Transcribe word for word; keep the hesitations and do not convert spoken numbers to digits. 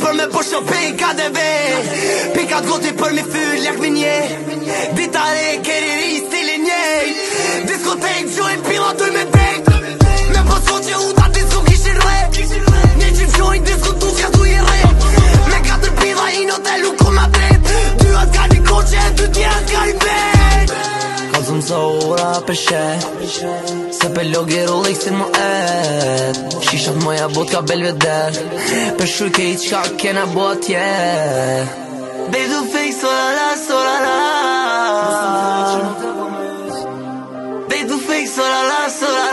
për me po shopping ka dhe vej. Pikat goti për mi fyr lak mi nje. Dita re keri ri stilin njej. Diskotek gjojnë pila duj me dek. Me po shko që u ta disko kishin re. Një qim shojnë disko tu që du i re. Me katër pila in hotel u koma drejt. Dy atë ka një koqe e dy tjerë ka i bet. Kalzum sa ora për shet. Se pe logi Rolex si mo et. Shishat moja bot ka belveder. Për shuj ke i qka kena bo atje. Babe du fake sola la sola la. Babe du fake sola la sola la.